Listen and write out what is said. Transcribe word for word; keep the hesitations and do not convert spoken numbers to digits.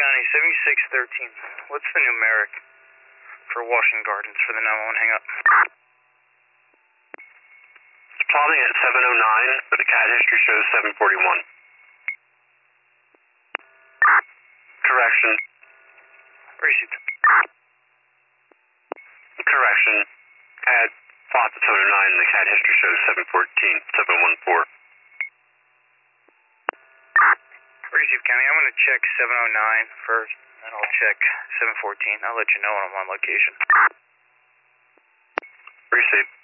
County, seventy-six thirteen. What's the numeric for Washington Gardens for the nine one one hang up? It's plotting at seven oh nine, but the cat history shows seven forty-one. Correction. Received. Correction. Cat plots at seven oh nine, and the cat history shows seven fourteen, seven one four. Received, County. I'm going to check seven oh nine first, then I'll check seven fourteen. I'll let you know when I'm on location. Received.